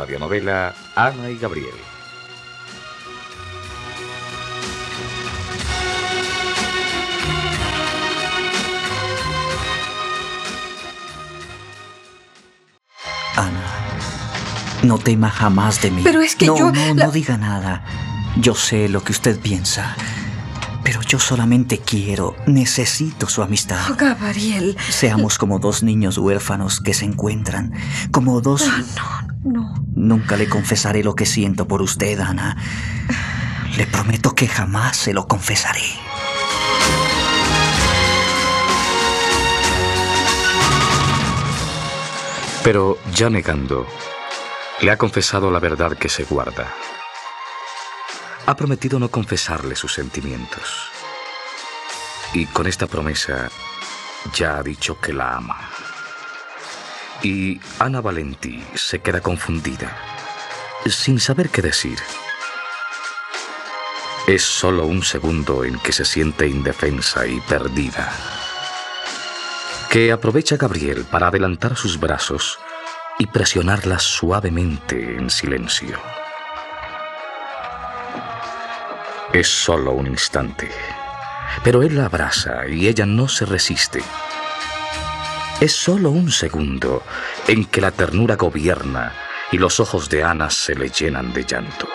radionovela Ana y Gabriel. Ana, no tema jamás de mí. Pero es que No diga nada. Yo sé lo que usted piensa. Pero yo solamente necesito su amistad. Oh, Gabriel. Seamos como dos niños huérfanos que se encuentran. Como dos... No. Nunca le confesaré lo que siento por usted, Ana. Le prometo que jamás se lo confesaré. Pero ya negando, le ha confesado la verdad que se guarda. Ha prometido no confesarle sus sentimientos. Y con esta promesa ya ha dicho que la ama. Y Ana Valentí se queda confundida, sin saber qué decir. Es solo un segundo en que se siente indefensa y perdida, que aprovecha Gabriel para adelantar sus brazos y presionarla suavemente en silencio. Es solo un instante, pero él la abraza y ella no se resiste. Es solo un segundo en que la ternura gobierna y los ojos de Ana se le llenan de llanto.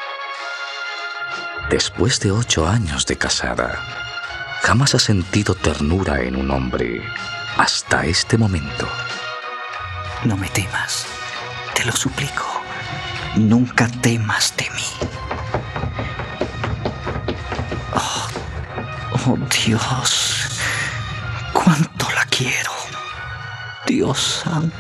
Después de 8 años de casada, jamás ha sentido ternura en un hombre hasta este momento. No me temas, te lo suplico. Nunca temas de mí. Oh, Dios, cuánto la quiero. Dios santo.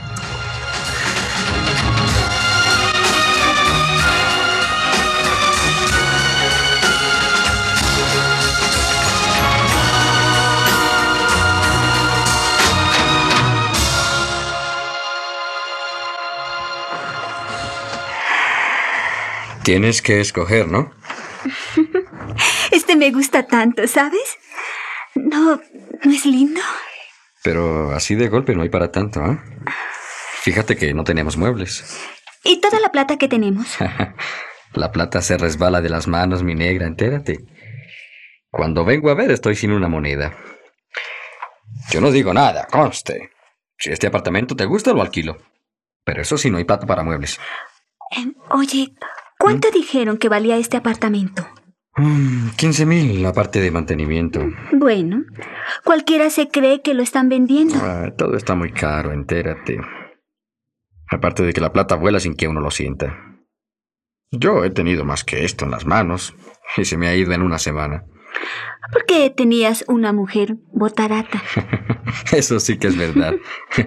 Tienes que escoger, ¿no? Este me gusta tanto, ¿sabes? ¿No es lindo? Pero así de golpe no hay para tanto, ¿eh? Fíjate que no tenemos muebles. ¿Y toda la plata que tenemos? La plata se resbala de las manos, mi negra, entérate. Cuando vengo a ver, estoy sin una moneda. Yo no digo nada, conste. Si este apartamento te gusta, lo alquilo. Pero eso sí, no hay plata para muebles. Oye, ¿cuánto dijeron que valía este apartamento? 15,000, aparte de mantenimiento. Bueno, cualquiera se cree que lo están vendiendo. Todo está muy caro, entérate. Aparte de que la plata vuela sin que uno lo sienta. Yo he tenido más que esto en las manos y se me ha ido en una semana. ¿Por qué tenías una mujer botarata? Eso sí que es verdad.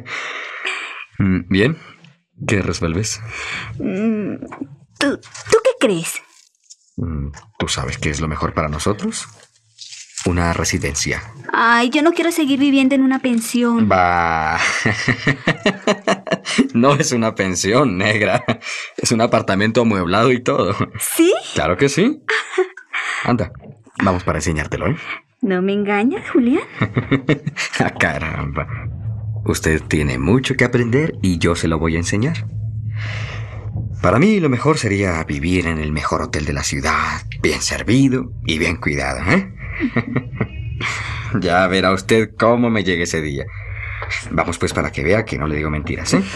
Bien, ¿qué resuelves? ¿Tú qué crees? ¿Tú sabes qué es lo mejor para nosotros? Una residencia. Ay, yo no quiero seguir viviendo en una pensión. Bah. No es una pensión, negra. Es un apartamento amueblado y todo. ¿Sí? Claro que sí. Anda, vamos para enseñártelo, ¿eh? ¿No me engañas, Julián? Caramba. Usted tiene mucho que aprender y yo se lo voy a enseñar. Para mí lo mejor sería vivir en el mejor hotel de la ciudad, bien servido y bien cuidado, ¿eh? Ya verá usted cómo me llegue ese día. Vamos pues para que vea que no le digo mentiras, ¿eh?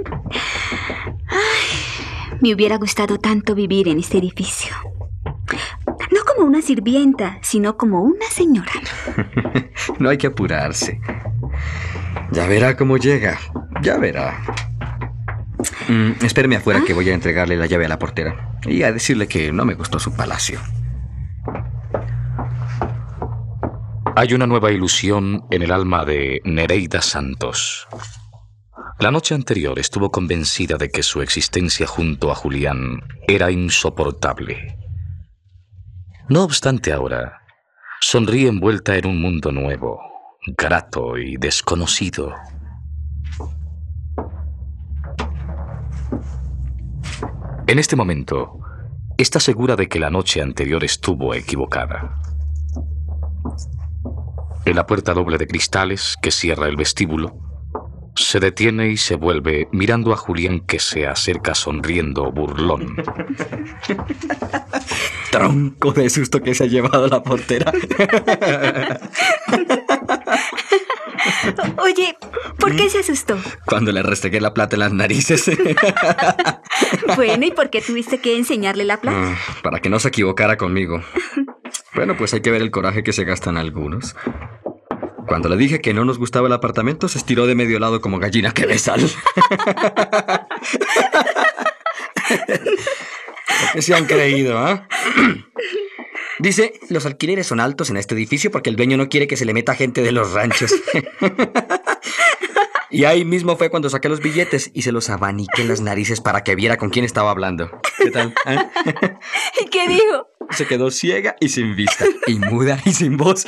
Ay, me hubiera gustado tanto vivir en este edificio. No como una sirvienta, sino como una señora. No hay que apurarse. Ya verá cómo llega. Ya verá. Espéreme afuera que voy a entregarle la llave a la portera y a decirle que no me gustó su palacio. Hay una nueva ilusión en el alma de Nereida Santos. La noche anterior estuvo convencida de que su existencia junto a Julián era insoportable. No obstante, ahora sonríe envuelta en un mundo nuevo, grato y desconocido. En este momento, está segura de que la noche anterior estuvo equivocada. En la puerta doble de cristales que cierra el vestíbulo, Se detiene y se vuelve mirando a Julián, que se acerca sonriendo burlón. Tronco de susto que se ha llevado la portera. Oye, ¿por qué se asustó? Cuando le restregué la plata en las narices. Bueno, ¿y por qué tuviste que enseñarle la plata? Para que no se equivocara conmigo. Bueno, pues hay que ver el coraje que se gastan algunos. Cuando le dije que no nos gustaba el apartamento, se estiró de medio lado como gallina que ve sal. Lo que se han creído, ¿ah? Dice, los alquileres son altos en este edificio porque el dueño no quiere que se le meta gente de los ranchos. Y ahí mismo fue cuando saqué los billetes y se los abaniqué en las narices para que viera con quién estaba hablando. ¿Qué tal? ¿Y qué dijo? Se quedó ciega y sin vista, y muda y sin voz.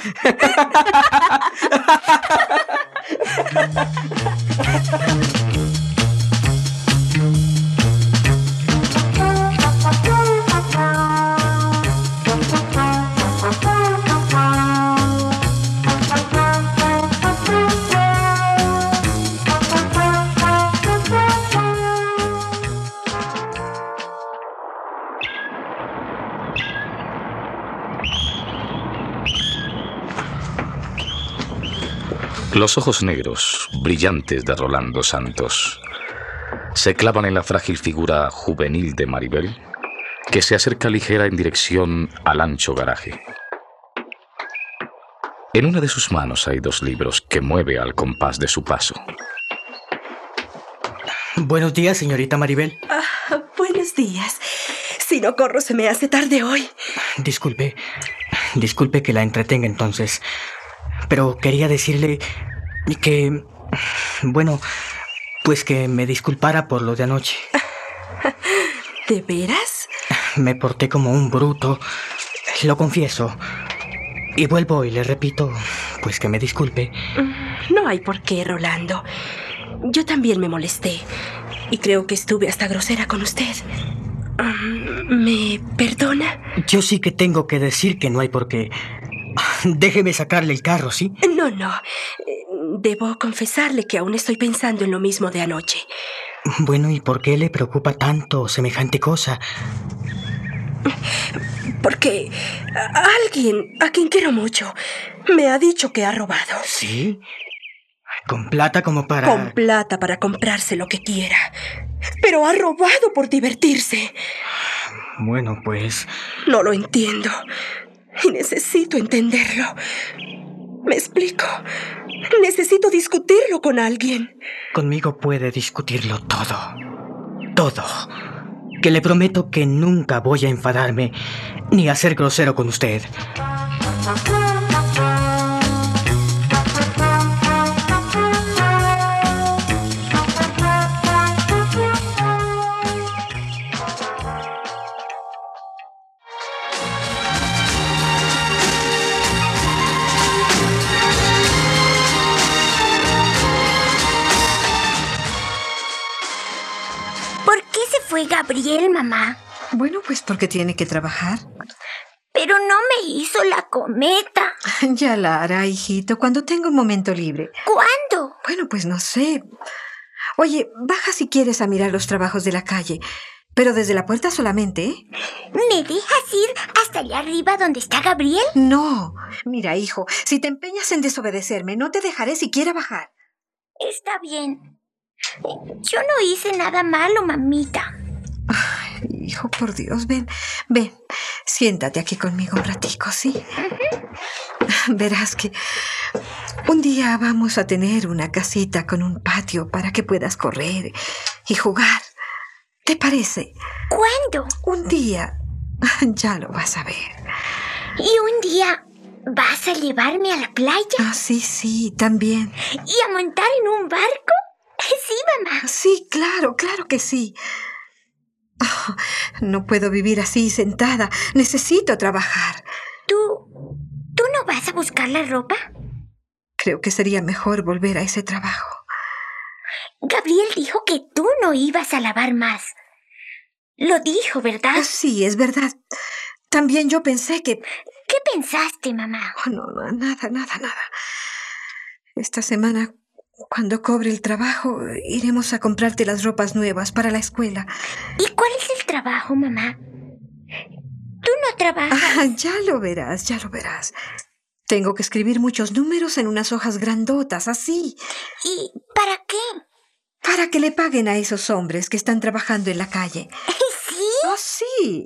Los ojos negros, brillantes de Rolando Santos, se clavan en la frágil figura juvenil de Maribel, que se acerca ligera en dirección al ancho garaje. En una de sus manos hay 2 libros que mueve al compás de su paso. Buenos días, señorita Maribel. Buenos días. Si no corro, se me hace tarde hoy. Disculpe que la entretenga entonces. Pero quería decirle que... Bueno, pues que me disculpara por lo de anoche. ¿De veras? Me porté como un bruto, lo confieso. Y vuelvo y le repito, pues que me disculpe. No hay por qué, Rolando. Yo también me molesté. Y creo que estuve hasta grosera con usted. ¿Me perdona? Yo sí que tengo que decir que no hay por qué. Déjeme sacarle el carro, ¿sí? No. Debo confesarle que aún estoy pensando en lo mismo de anoche. Bueno, ¿y por qué le preocupa tanto semejante cosa? Porque alguien a quien quiero mucho me ha dicho que ha robado. ¿Sí? ¿Con plata como para...? Con plata para comprarse lo que quiera. Pero ha robado por divertirse. Bueno, pues... No lo entiendo. Y necesito entenderlo. ¿Me explico? Necesito discutirlo con alguien. Conmigo puede discutirlo todo. Todo. Que le prometo que nunca voy a enfadarme ni a ser grosero con usted. fue Gabriel, mamá? Bueno, pues porque tiene que trabajar. Pero no me hizo la cometa. Ya la hará, hijito, cuando tenga un momento libre. ¿Cuándo? Bueno, pues no sé. Oye, baja si quieres a mirar los trabajos de la calle, pero desde la puerta solamente, ¿eh? ¿Me dejas ir hasta allá arriba donde está Gabriel? No. Mira, hijo, si te empeñas en desobedecerme, no te dejaré siquiera bajar. Está bien. Yo no hice nada malo, mamita. Ay, hijo, por Dios, ven. Siéntate aquí conmigo un ratico, ¿sí? Verás que un día vamos a tener una casita con un patio para que puedas correr y jugar. ¿Te parece? ¿Cuándo? Un día. Ya lo vas a ver. ¿Y un día vas a llevarme a la playa? Ah, sí, también. ¿Y a montar en un barco? Sí, mamá. Sí, claro que sí. Oh, no puedo vivir así sentada. Necesito trabajar. ¿Tú no vas a buscar la ropa? Creo que sería mejor volver a ese trabajo. Gabriel dijo que tú no ibas a lavar más. Lo dijo, ¿verdad? Sí, es verdad. También yo pensé que... ¿Qué pensaste, mamá? Oh, no, nada. Esta semana Cuando cobre el trabajo, iremos a comprarte las ropas nuevas para la escuela. ¿Y cuál es el trabajo, mamá? ¿Tú no trabajas? Ya lo verás, ya lo verás. Tengo que escribir muchos números en unas hojas grandotas, así. ¿Y para qué? Para que le paguen a esos hombres que están trabajando en la calle. ¿Sí? ¡Oh, sí!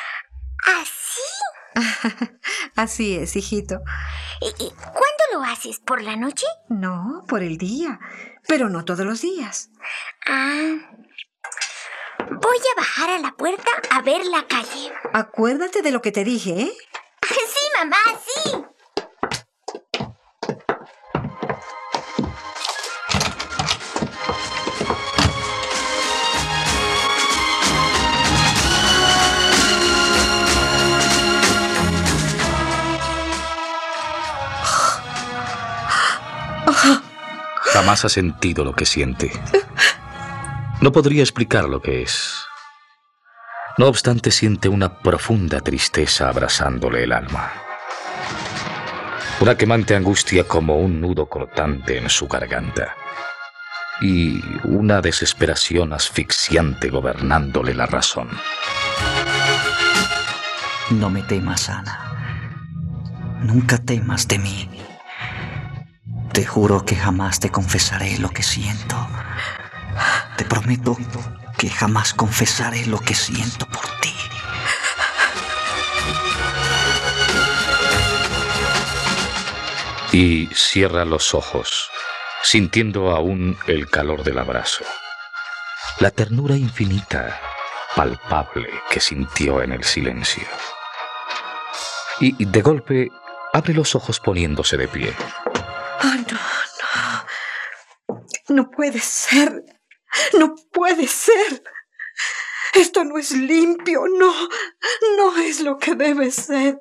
¿Así? Así es, hijito. ¿Y cuándo lo haces? ¿Por la noche? No, por el día. Pero no todos los días. Voy a bajar a la puerta a ver la calle. Acuérdate de lo que te dije, ¿eh? Sí, mamá, sí. Jamás ha sentido lo que siente. No podría explicar lo que es. No obstante, siente una profunda tristeza abrasándole el alma. Una quemante angustia como un nudo cortante en su garganta. Y una desesperación asfixiante gobernándole la razón. No me temas, Ana. Nunca temas de mí. Te juro que jamás te confesaré lo que siento. Te prometo que jamás confesaré lo que siento por ti. Y cierra los ojos, sintiendo aún el calor del abrazo. La ternura infinita, palpable, que sintió en el silencio. Y de golpe abre los ojos poniéndose de pie. No puede ser. No puede ser. Esto no es limpio. No es lo que debe ser.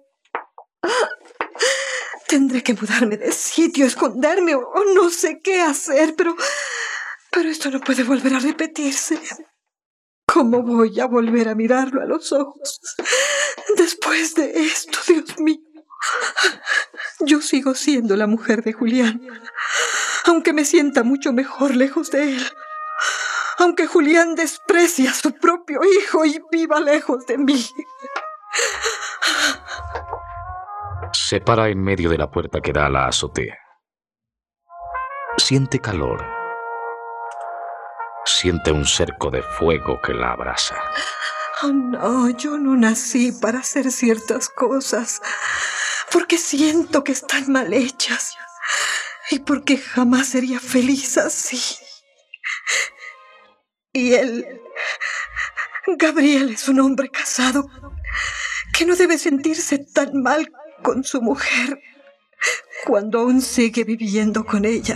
Tendré que mudarme de sitio, esconderme o no sé qué hacer, pero esto no puede volver a repetirse. ¿Cómo voy a volver a mirarlo a los ojos después de esto, Dios mío? Yo sigo siendo la mujer de Julián, aunque me sienta mucho mejor lejos de él. Aunque Julián desprecie a su propio hijo y viva lejos de mí. Se para en medio de la puerta que da a la azotea. Siente calor. Siente un cerco de fuego que la abraza. Oh, no, yo no nací para hacer ciertas cosas, porque siento que están mal hechas y porque jamás sería feliz así. Y él, Gabriel, es un hombre casado que no debe sentirse tan mal con su mujer cuando aún sigue viviendo con ella.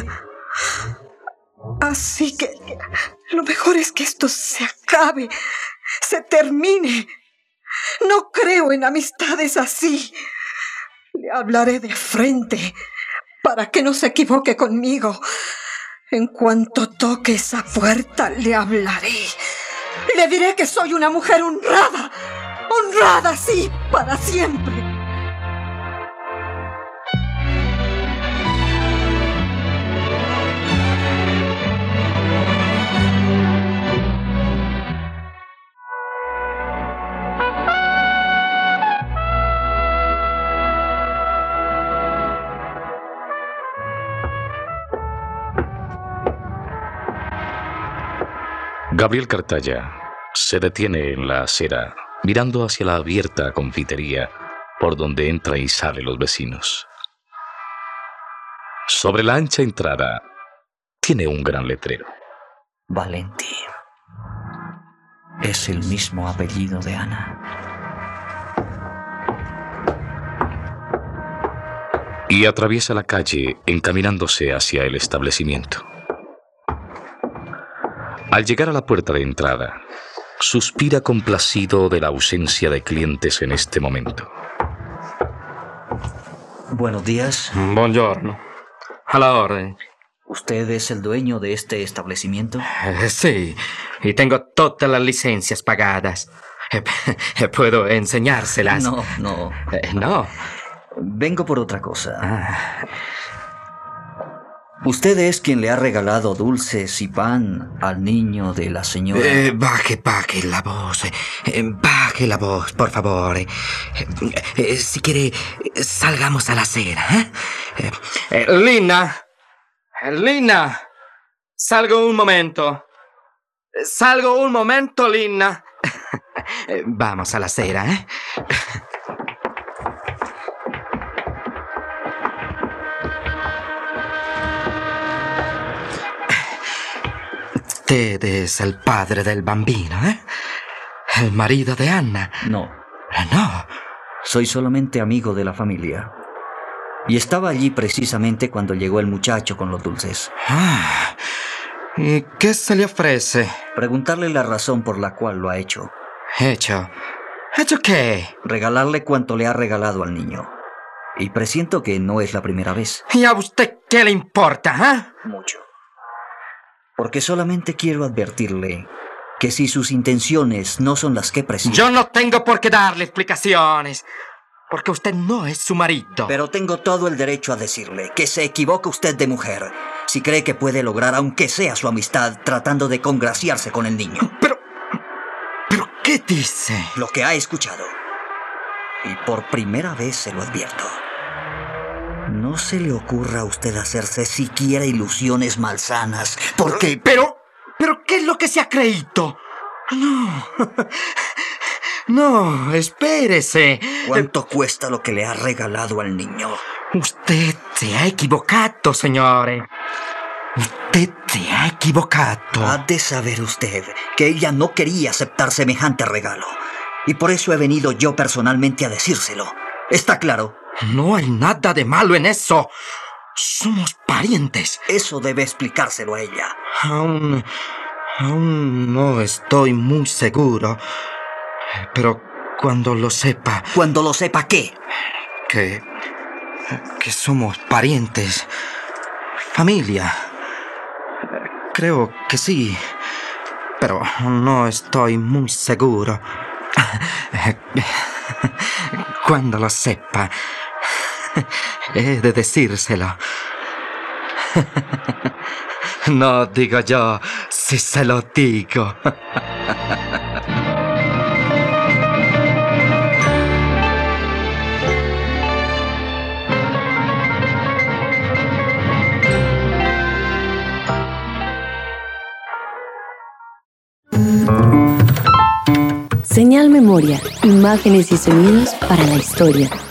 Así que lo mejor es que esto se acabe, se termine. No creo en amistades así. Le hablaré de frente para que no se equivoque conmigo. En cuanto toque esa puerta, le hablaré. Le diré que soy una mujer honrada. Honrada, sí, para siempre. Gabriel Cartaya se detiene en la acera, mirando hacia la abierta confitería por donde entra y sale los vecinos. Sobre la ancha entrada tiene un gran letrero. Valenti. Es el mismo apellido de Ana. Y atraviesa la calle encaminándose hacia el establecimiento. Al llegar a la puerta de entrada, suspira complacido de la ausencia de clientes en este momento. Buenos días. Buongiorno. A la orden. ¿Usted es el dueño de este establecimiento? Sí, y tengo todas las licencias pagadas. ¿Puedo enseñárselas? No. No. Vengo por otra cosa. Usted es quien le ha regalado dulces y pan al niño de la señora. Baje la voz. Baje la voz, por favor. Si quiere, salgamos a la acera. Lina. Lina. Salgo un momento, Lina. Vamos a la acera, ¿eh? Usted es el padre del bambino, ¿eh? El marido de Anna. No. No. Soy solamente amigo de la familia. Y estaba allí precisamente cuando llegó el muchacho con los dulces. ¿Y qué se le ofrece? Preguntarle la razón por la cual lo ha hecho. ¿Hecho? ¿Hecho qué? Regalarle cuanto le ha regalado al niño. Y presiento que no es la primera vez. ¿Y a usted qué le importa, Mucho. Porque solamente quiero advertirle que si sus intenciones no son las que presiento... Yo no tengo por qué darle explicaciones, porque usted no es su marido. Pero tengo todo el derecho a decirle que se equivoca usted de mujer si cree que puede lograr aunque sea su amistad tratando de congraciarse con el niño. ¿Pero qué dice? Lo que ha escuchado. Y por primera vez se lo advierto. No se le ocurra a usted hacerse siquiera ilusiones malsanas, porque... Pero, ¿qué es lo que se ha creído? No, espérese. ¿Cuánto cuesta lo que le ha regalado al niño? Usted se ha equivocado, señores. Usted se ha equivocado. Ha de saber usted que ella no quería aceptar semejante regalo. Y por eso he venido yo personalmente a decírselo. ¿Está claro? No hay nada de malo en eso. Somos parientes. Eso debe explicárselo a ella. Aún no estoy muy seguro. Pero cuando lo sepa... ¿Cuando lo sepa qué? Que somos parientes. Familia. Creo que sí. Pero no estoy muy seguro. Cuando lo sepa, he de decírselo. No digo yo si se lo digo. Señal Memoria, imágenes y sonidos para la historia.